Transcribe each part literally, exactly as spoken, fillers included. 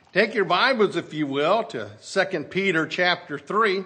Take your Bibles, if you will, to Second Peter chapter three.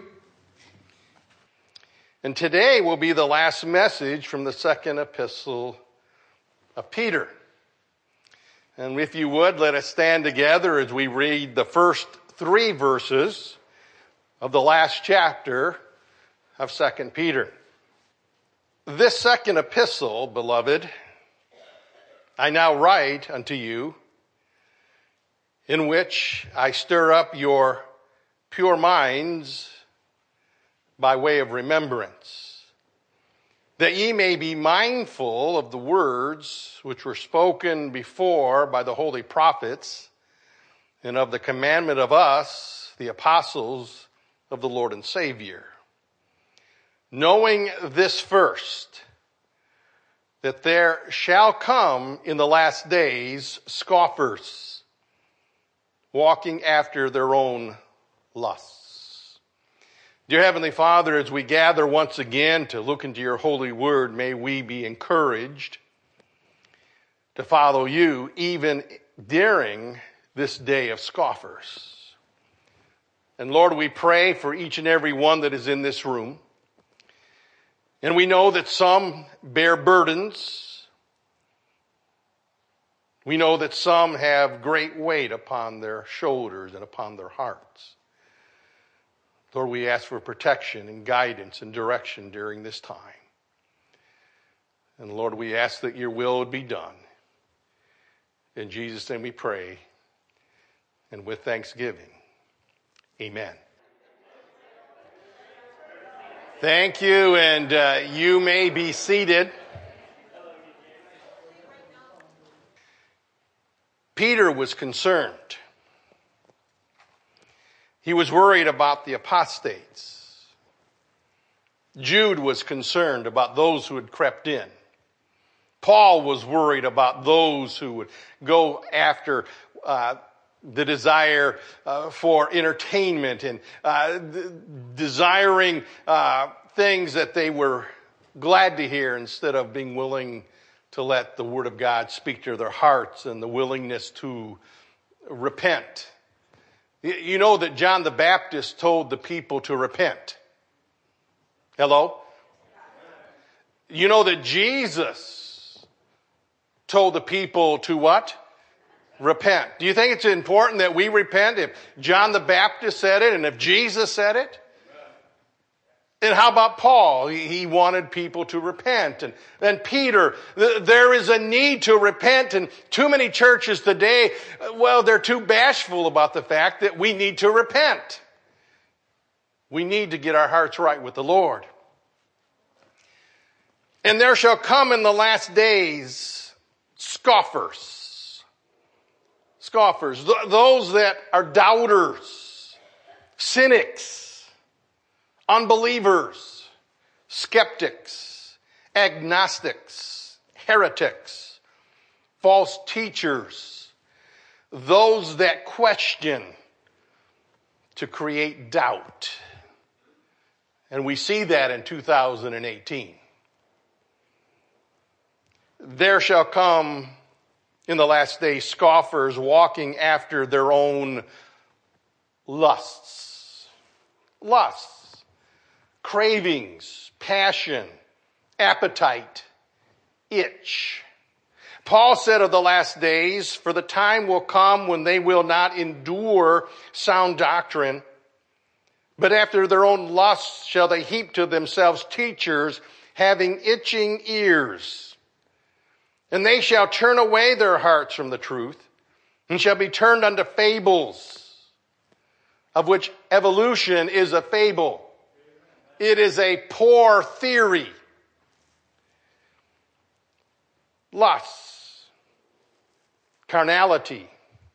And today will be the last message from the second epistle of Peter. And if you would, let us stand together as we read the first three verses of the last chapter of Second Peter. This second epistle, beloved, I now write unto you, in which I stir up your pure minds by way of remembrance, that ye may be mindful of the words which were spoken before by the holy prophets, and of the commandment of us, the apostles of the Lord and Savior. Knowing this first, that there shall come in the last days scoffers, walking after their own lusts. Dear Heavenly Father, as we gather once again to look into your holy word, may we be encouraged to follow you even during this day of scoffers. And Lord, we pray for each and every one that is in this room. And we know that some bear burdens. We know that some have great weight upon their shoulders and upon their hearts. Lord, we ask for protection and guidance and direction during this time. And Lord, we ask that your will would be done. In Jesus' name we pray, and with thanksgiving, amen. Thank you, and uh, you may be seated. Peter was concerned. He was worried about the apostates. Jude was concerned about those who had crept in. Paul was worried about those who would go after uh, the desire uh, for entertainment and uh, th- desiring uh, things that they were glad to hear instead of being willing to let the Word of God speak to their hearts and the willingness to repent. You know that John the Baptist told the people to repent. Hello? You know that Jesus told the people to what? Repent. Do you think it's important that we repent if John the Baptist said it and if Jesus said it? And how about Paul? He wanted people to repent. And then Peter, there is a need to repent. And too many churches today, well, they're too bashful about the fact that we need to repent. We need to get our hearts right with the Lord. And there shall come in the last days scoffers. Scoffers. Those that are doubters. Cynics. Unbelievers, skeptics, agnostics, heretics, false teachers, those that question to create doubt. And we see that in two thousand eighteen. There shall come in the last days scoffers walking after their own lusts. Lusts. Cravings, passion, appetite, itch. Paul said of the last days, for the time will come when they will not endure sound doctrine, but after their own lusts shall they heap to themselves teachers having itching ears. And they shall turn away their hearts from the truth and shall be turned unto fables, of which evolution is a fable. It is a poor theory. Lusts, carnality,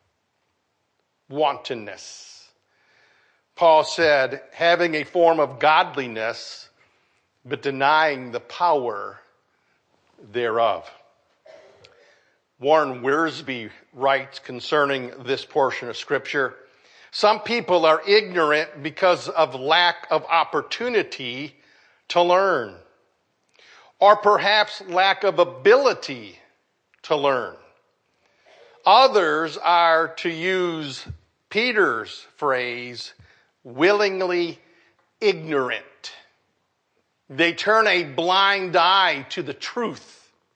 wantonness. Paul said, having a form of godliness, but denying the power thereof. Warren Wiersbe writes concerning this portion of Scripture, some people are ignorant because of lack of opportunity to learn, or perhaps lack of ability to learn. Others are, to use Peter's phrase, willingly ignorant. They turn a blind eye to the truth.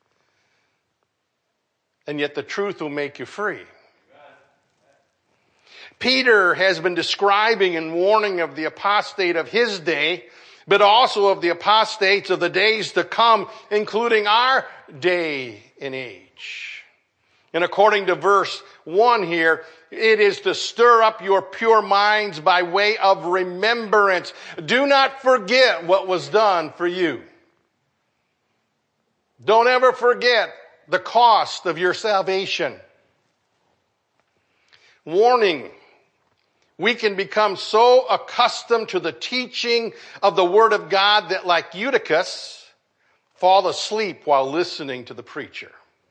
And yet the truth will make you free. Peter has been describing and warning of the apostate of his day, but also of the apostates of the days to come, including our day and age. And according to verse one here, it is to stir up your pure minds by way of remembrance. Do not forget what was done for you. Don't ever forget the cost of your salvation. Warning. We can become so accustomed to the teaching of the Word of God that, like Eutychus, fall asleep while listening to the preacher.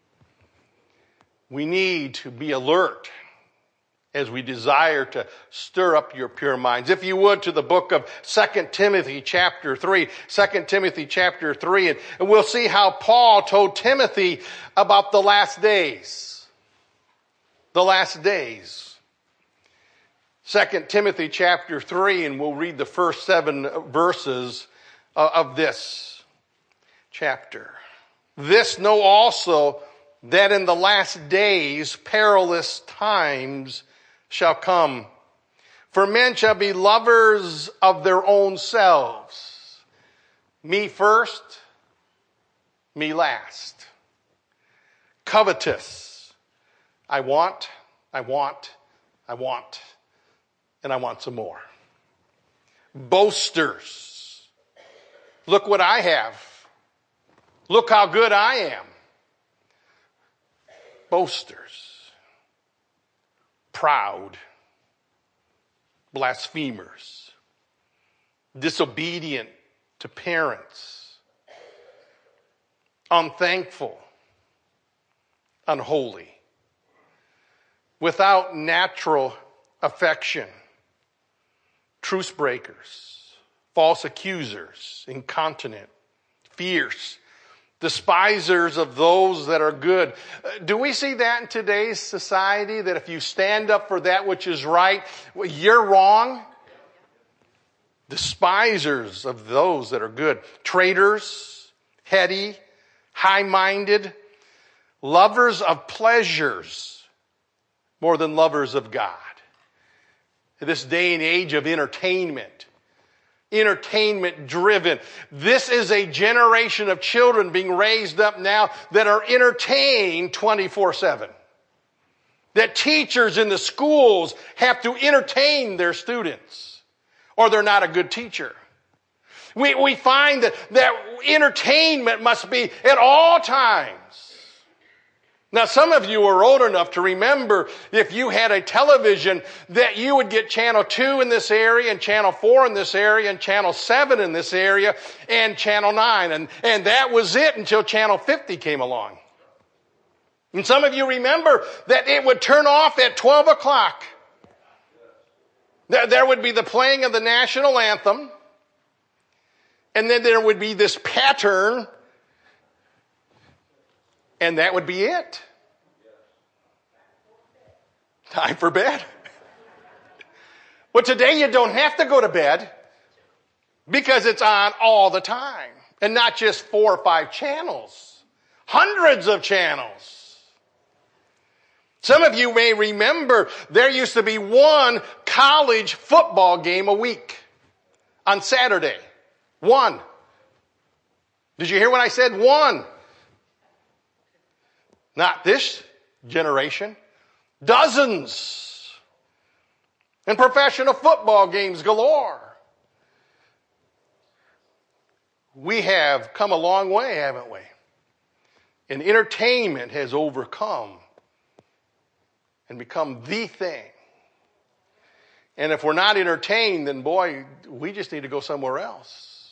We need to be alert as we desire to stir up your pure minds. If you would, to the book of Second Timothy chapter three. Second Timothy chapter three, and we'll see how Paul told Timothy about the last days. The last days. Second Timothy chapter three, and we'll read the first seven verses of this chapter. This know also, that in the last days perilous times shall come. For men shall be lovers of their own selves. Me first, me last. Covetous. I want, I want, I want. And I want some more. Boasters. Look what I have. Look how good I am. Boasters. Proud. Blasphemers. Disobedient to parents. Unthankful. Unholy. Without natural affection. Truce breakers, false accusers, incontinent, fierce, despisers of those that are good. Do we see that in today's society, that if you stand up for that which is right, you're wrong? Despisers of those that are good. Traitors, heady, high-minded, lovers of pleasures more than lovers of God. This day and age of entertainment, entertainment driven. This is a generation of children being raised up now that are entertained twenty-four seven. That teachers in the schools have to entertain their students, or they're not a good teacher. We, we find that, that entertainment must be at all times. Now, some of you are old enough to remember if you had a television that you would get channel two in this area and channel four in this area and channel seven in this area and channel nine. And, and that was it until channel fifty came along. And some of you remember that it would turn off at twelve o'clock. There, there would be the playing of the national anthem. And then there would be this pattern. And that would be it. Time for bed. Well, today you don't have to go to bed because it's on all the time. And not just four or five channels. Hundreds of channels. Some of you may remember there used to be one college football game a week on Saturday. One. Did you hear what I said? One. Not this generation. Dozens. And professional football games galore. We have come a long way, haven't we? And entertainment has overcome and become the thing. And if we're not entertained, then boy, we just need to go somewhere else.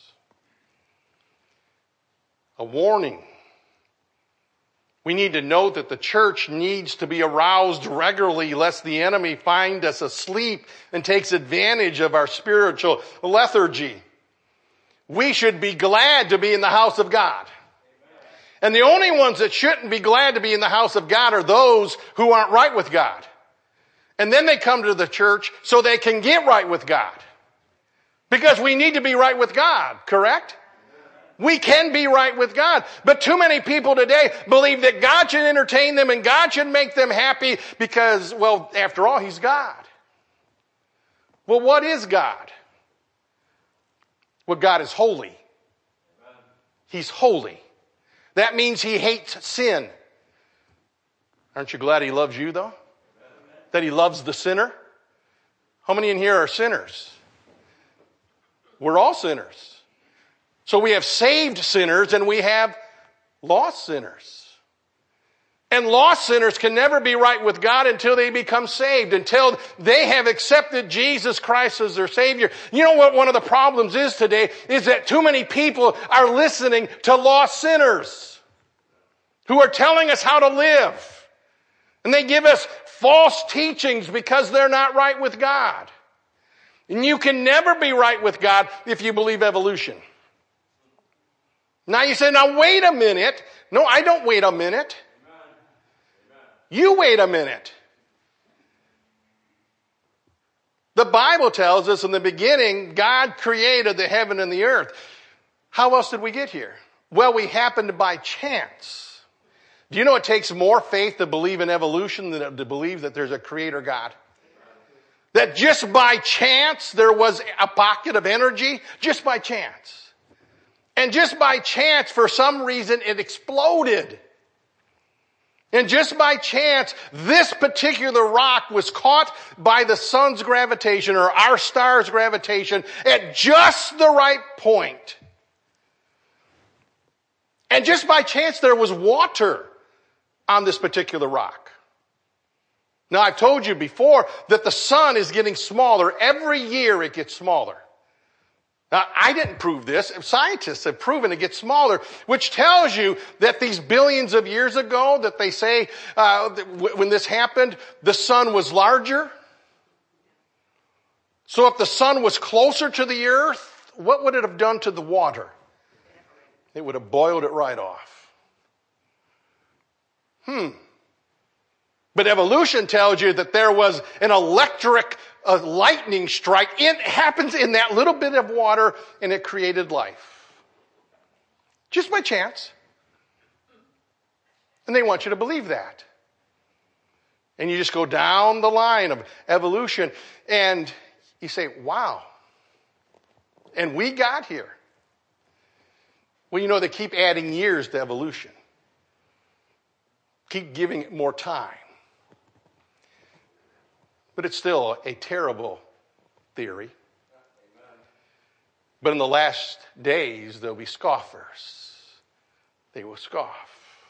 A warning. We need to know that the church needs to be aroused regularly lest the enemy find us asleep and takes advantage of our spiritual lethargy. We should be glad to be in the house of God. And the only ones that shouldn't be glad to be in the house of God are those who aren't right with God. And then they come to the church so they can get right with God. Because we need to be right with God, correct? We can be right with God. But too many people today believe that God should entertain them and God should make them happy because, well, after all, He's God. Well, what is God? Well, God is holy. He's holy. That means He hates sin. Aren't you glad He loves you, though? That He loves the sinner? How many in here are sinners? We're all sinners. So we have saved sinners and we have lost sinners. And lost sinners can never be right with God until they become saved, until they have accepted Jesus Christ as their Savior. You know what one of the problems is today is that too many people are listening to lost sinners who are telling us how to live. And they give us false teachings because they're not right with God. And you can never be right with God if you believe evolution. Now you say, now wait a minute. No, I don't wait a minute. You wait a minute. The Bible tells us in the beginning, God created the heaven and the earth. How else did we get here? Well, we happened by chance. Do you know it takes more faith to believe in evolution than to believe that there's a creator God? That just by chance there was a pocket of energy, just by chance. And just by chance, for some reason, it exploded. And just by chance, this particular rock was caught by the sun's gravitation or our star's gravitation at just the right point. And just by chance, there was water on this particular rock. Now, I've told you before that the sun is getting smaller. Every year it gets smaller. Now, I didn't prove this. Scientists have proven it gets smaller, which tells you that these billions of years ago that they say uh, when this happened, the sun was larger. So if the sun was closer to the earth, what would it have done to the water? It would have boiled it right off. Hmm. But evolution tells you that there was an electric a lightning strike. It happens in that little bit of water and it created life. Just by chance. And they want you to believe that. And you just go down the line of evolution and you say, wow. And we got here. Well, you know, they keep adding years to evolution. Keep giving it more time. But it's still a terrible theory. But in the last days, there'll be scoffers. They will scoff.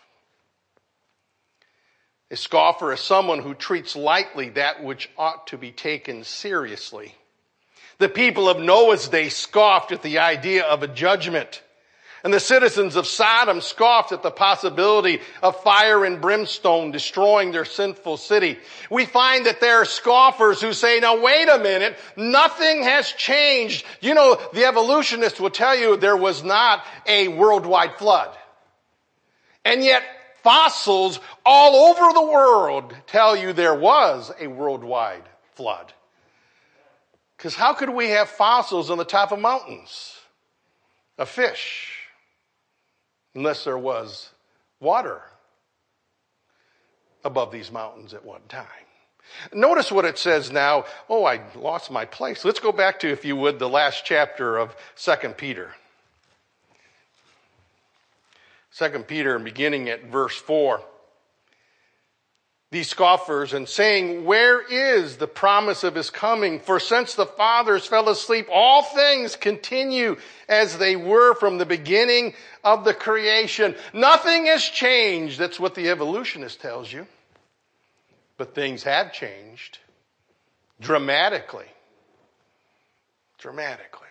A scoffer is someone who treats lightly that which ought to be taken seriously. The people of Noah's day scoffed at the idea of a judgment. And the citizens of Sodom scoffed at the possibility of fire and brimstone destroying their sinful city. We find that there are scoffers who say, now wait a minute, nothing has changed. You know, the evolutionists will tell you there was not a worldwide flood. And yet fossils all over the world tell you there was a worldwide flood. Because how could we have fossils on the top of mountains? A fish. Unless there was water above these mountains at one time. Notice what it says now. Oh, I lost my place. Let's go back to, if you would, the last chapter of Second Peter. Second Peter, beginning at verse four. These scoffers, and saying, where is the promise of his coming? For since the fathers fell asleep, all things continue as they were from the beginning of the creation. Nothing has changed. That's what the evolutionist tells you. But things have changed dramatically. Dramatically.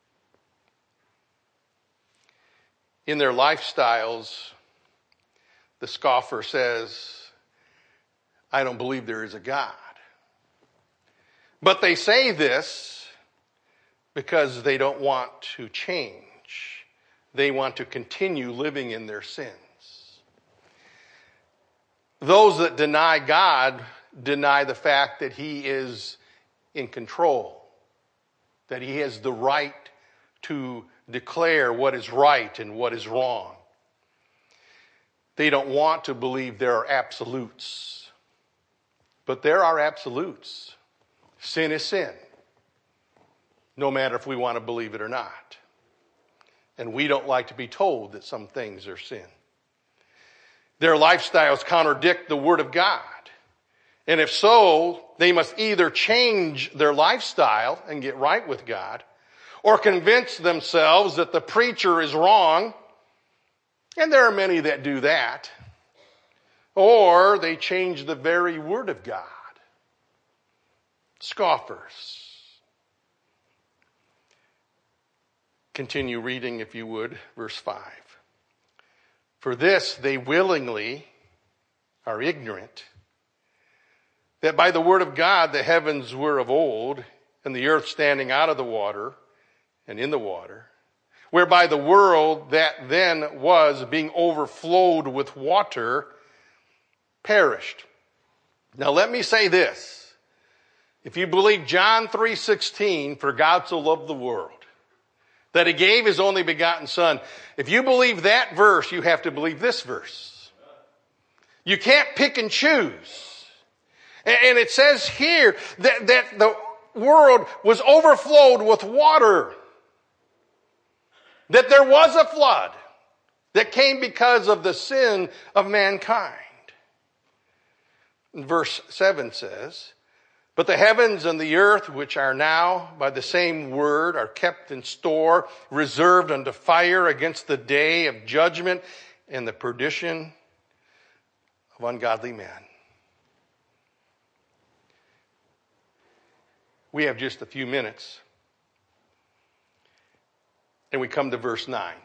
In their lifestyles, the scoffer says, I don't believe there is a God. But they say this because they don't want to change. They want to continue living in their sins. Those that deny God deny the fact that he is in control, that he has the right to declare what is right and what is wrong. They don't want to believe there are absolutes. But there are absolutes. Sin is sin, no matter if we want to believe it or not. And we don't like to be told that some things are sin. Their lifestyles contradict the Word of God. And if so, they must either change their lifestyle and get right with God, or convince themselves that the preacher is wrong, and there are many that do that, or they change the very Word of God. Scoffers. Continue reading, if you would, verse five. For this they willingly are ignorant, that by the word of God the heavens were of old, and the earth standing out of the water and in the water, whereby the world that then was, being overflowed with water, perished. Now let me say this. If you believe John three sixteen, for God so loved the world, that he gave his only begotten Son, if you believe that verse, you have to believe this verse. You can't pick and choose. And it says here that, that the world was overflowed with water. That there was a flood that came because of the sin of mankind. Verse seven says, but the heavens and the earth, which are now by the same word, are kept in store, reserved unto fire against the day of judgment and the perdition of ungodly men. We have just a few minutes, and we come to verse nine.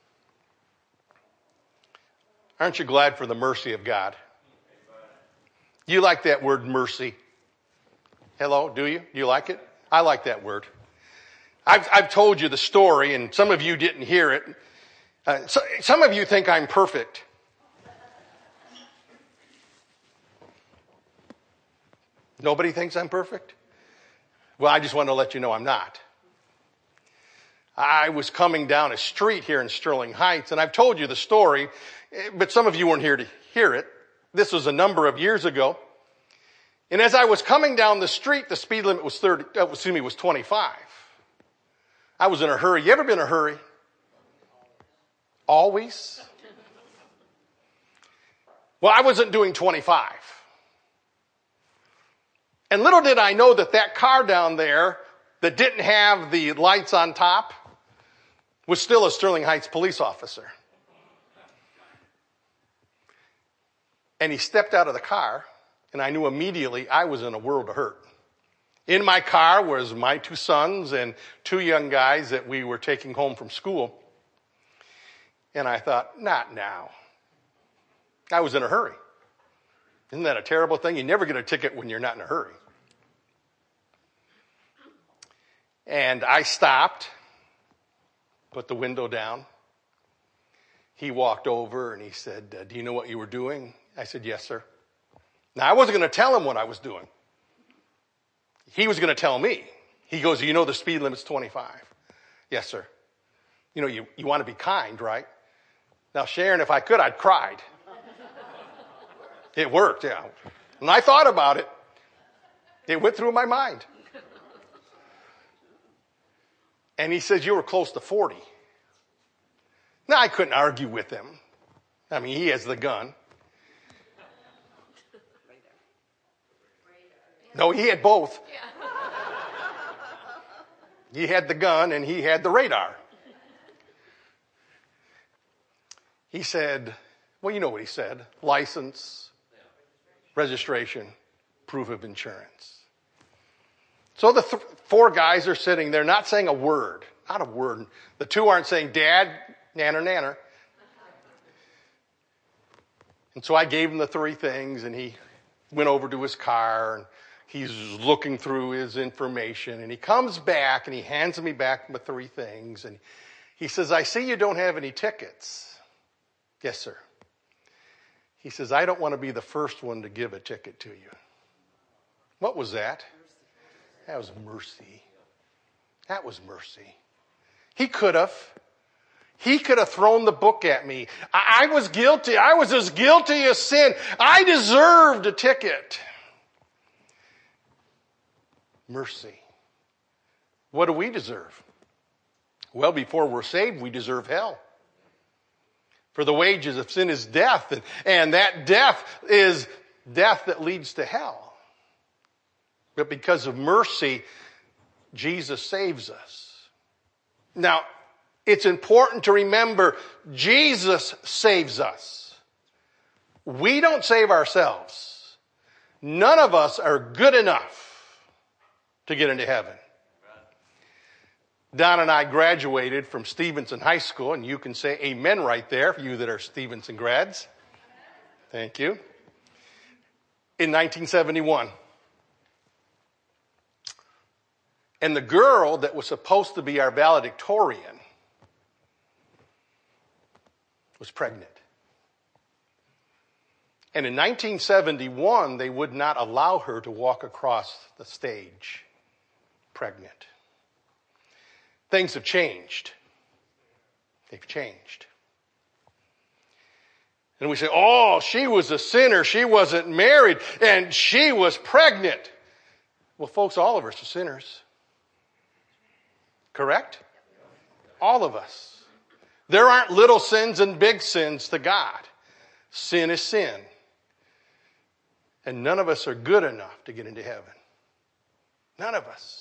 Aren't you glad for the mercy of God? You like that word mercy? Hello, do you? Do you like it? I like that word. I've, I've told you the story, and some of you didn't hear it. Uh, so, some of you think I'm perfect. Nobody thinks I'm perfect? Well, I just want to let you know I'm not. I was coming down a street here in Sterling Heights, and I've told you the story, but some of you weren't here to hear it. This was a number of years ago. And as I was coming down the street, the speed limit was thirty, uh, excuse me, was twenty-five. I was in a hurry. You ever been in a hurry? Always? Well, I wasn't doing twenty-five. And little did I know that that car down there that didn't have the lights on top was still a Sterling Heights police officer. And he stepped out of the car, and I knew immediately I was in a world of hurt. In my car was my two sons and two young guys that we were taking home from school. And I thought, not now. I was in a hurry. Isn't that a terrible thing? You never get a ticket when you're not in a hurry. And I stopped, put the window down. He walked over and he said, uh, do you know what you were doing? I said, yes, sir. Now, I wasn't going to tell him what I was doing. He was going to tell me. He goes, you know the speed limit's twenty-five. Yes, sir. You know, you, you want to be kind, right? Now, Sharon, if I could, I'd cried. It worked, yeah. When I thought about it, it went through my mind. And he says, you were close to forty. Now, I couldn't argue with him. I mean, he has the gun. No, he had both. He had the gun and he had the radar. He said, well, you know what he said. License, registration, proof of insurance. So the th- four guys are sitting there not saying a word. Not a word. The two aren't saying, Dad, nanner, nanner. And so I gave him the three things, and he went over to his car, and he's looking through his information, and he comes back, and he hands me back the three things, and he says, I see you don't have any tickets. Yes, sir. He says, I don't want to be the first one to give a ticket to you. What was that? That was mercy. That was mercy. He could have. He could have thrown the book at me. I, I was guilty. I was as guilty as sin. I deserved a ticket. Mercy. What do we deserve? Well, before we're saved, we deserve hell. For the wages of sin is death, and, and that death is death that leads to hell. But because of mercy, Jesus saves us. Now, it's important to remember Jesus saves us. We don't save ourselves. None of us are good enough to get into heaven. Don and I graduated from Stevenson High School, and you can say amen right there for you that are Stevenson grads. Thank you. In nineteen seventy-one. And the girl that was supposed to be our valedictorian was pregnant. And in nineteen seventy-one, they would not allow her to walk across the stage pregnant. Things have changed. They've changed. And we say, oh, she was a sinner. She wasn't married, and she was pregnant. Well, folks, all of us are sinners. Correct? All of us. There aren't little sins and big sins to God. Sin is sin. And none of us are good enough to get into heaven. None of us.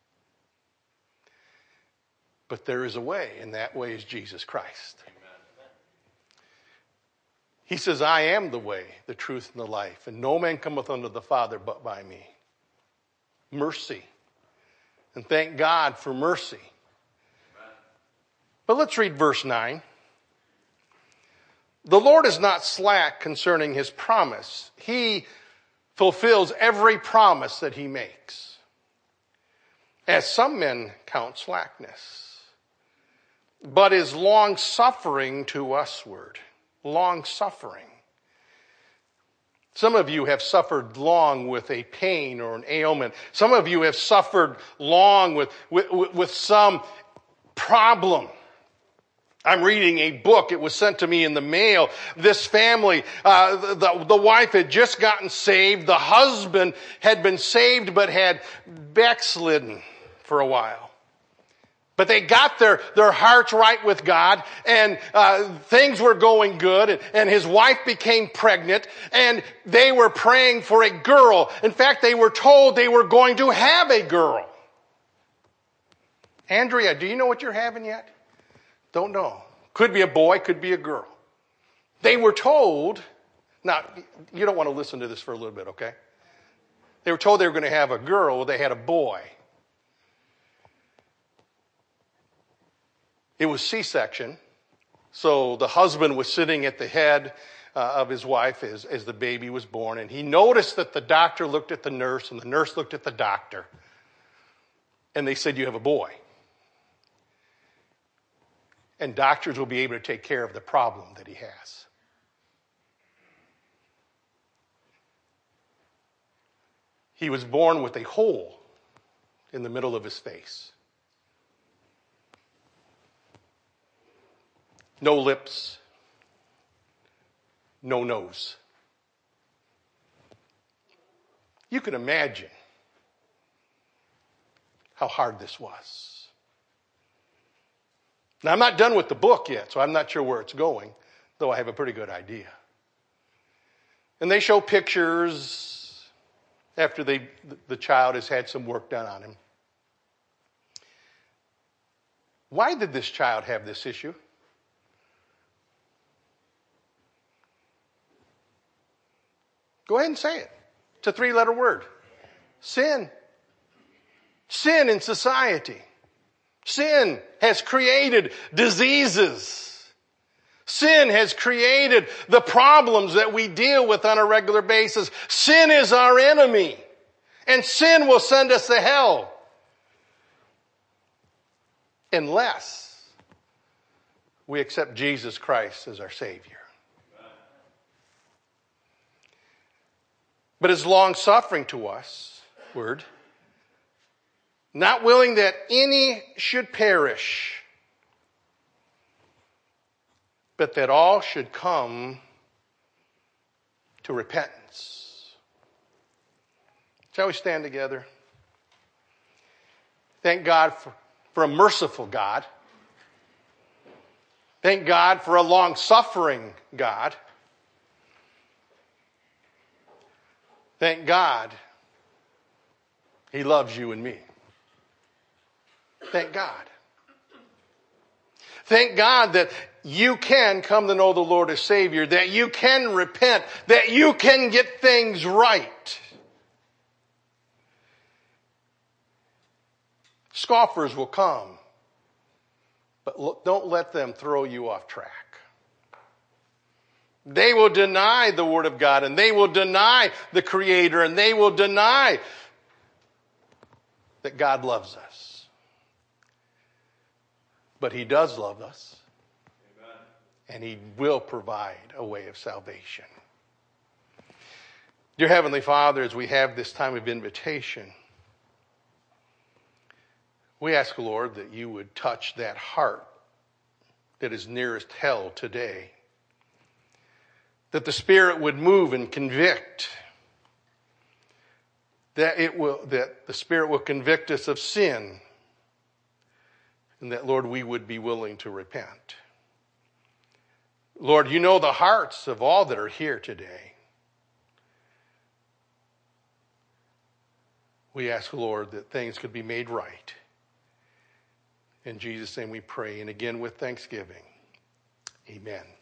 But there is a way, and that way is Jesus Christ. Amen. He says, I am the way, the truth, and the life, and no man cometh unto the Father but by me. Mercy. And thank God for mercy. Amen. But let's read verse nine. The Lord is not slack concerning his promise. He fulfills every promise that he makes, as some men count slackness, but is long-suffering to usward. Long-suffering. Some of you have suffered long with a pain or an ailment. Some of you have suffered long with, with, with some problem. I'm reading a book. It was sent to me in the mail. This family, uh, the, the wife had just gotten saved. The husband had been saved but had backslidden for a while. But they got their, their hearts right with God, and uh, things were going good, and, and his wife became pregnant, and they were praying for a girl. In fact, they were told they were going to have a girl. Andrea, do you know what you're having yet? Don't know. Could be a boy, could be a girl. They were told, now, you don't want to listen to this for a little bit, okay? They were told they were going to have a girl, they had a boy. It was C-section, so the husband was sitting at the head uh, of his wife as, as the baby was born, and he noticed that the doctor looked at the nurse, and the nurse looked at the doctor, and they said, you have a boy. And doctors will be able to take care of the problem that he has. He was born with a hole in the middle of his face. No lips, no nose. You can imagine how hard this was. Now, I'm not done with the book yet, so I'm not sure where it's going, though I have a pretty good idea. And they show pictures after they, the child has had some work done on him. Why did this child have this issue? Go ahead and say it. It's a three-letter word. Sin. Sin in society. Sin has created diseases. Sin has created the problems that we deal with on a regular basis. Sin is our enemy. And sin will send us to hell. Unless we accept Jesus Christ as our Savior. But his long suffering to us, westward, not willing that any should perish, but that all should come to repentance. Shall we stand together? Thank God for, for a merciful God. Thank God for a long-suffering God. Thank God He loves you and me. Thank God. Thank God that you can come to know the Lord as Savior, that you can repent, that you can get things right. Scoffers will come, but look, don't let them throw you off track. They will deny the Word of God, and they will deny the Creator, and they will deny that God loves us. But He does love us. Amen. And He will provide a way of salvation. Dear Heavenly Father, as we have this time of invitation, we ask, Lord, that you would touch that heart that is nearest hell today. That the Spirit would move and convict. That it will, that the Spirit will convict us of sin. And that, Lord, we would be willing to repent. Lord, you know the hearts of all that are here today. We ask, Lord, that things could be made right. In Jesus' name we pray, and again with thanksgiving. Amen.